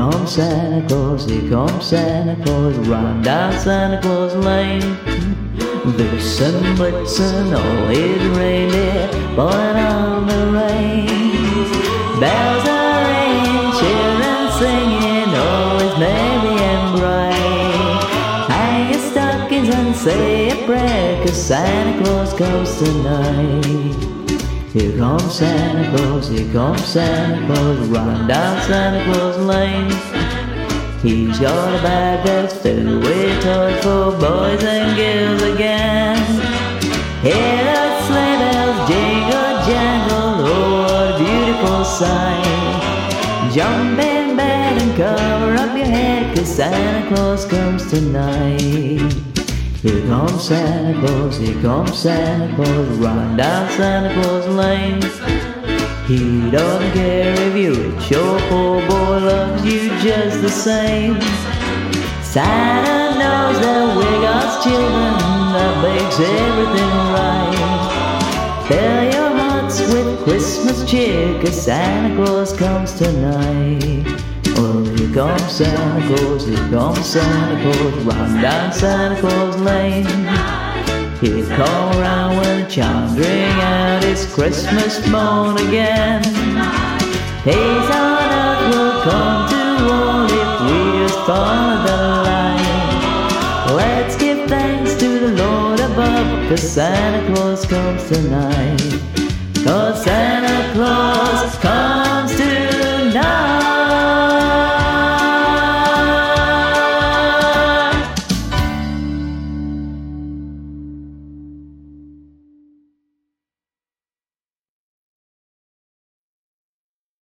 comes Santa Claus, here comes Santa Claus, riding down Santa Claus Lane. Vixen, Blitzen, all his reindeer, pulling on the reins. Bells are ringing, children singing, all is merry and bright. Hang your stockings and say a prayer, 'cause Santa Claus comes tonight. Here comes Santa Claus, here comes Santa Claus, riding down Santa Claus Lane. He's got a bag that's filled with toys for boys and girls again. Hear the sleigh bells jingle jangle, oh what a beautiful sight. Jump in bed and cover up your head, 'cause Santa Claus comes tonight. Here comes Santa Claus, here comes Santa Claus, riding down Santa Claus Lane. He don't care if you're rich or poor, boy loves you just the same. Santa knows that we're God's children, that makes everything right. Fill your hearts with Christmas cheer, 'cause Santa Claus comes tonight. Oh, here comes Santa Claus, here comes Santa Claus, riding down Santa Claus Lane. He'll come around when the chimes ring out, it's Christmas morn again. Peace on earth will come to all if we just follow the line. Let's give thanks to the Lord above, 'cause Santa Claus comes tonight. 'Cause Santa Claus comes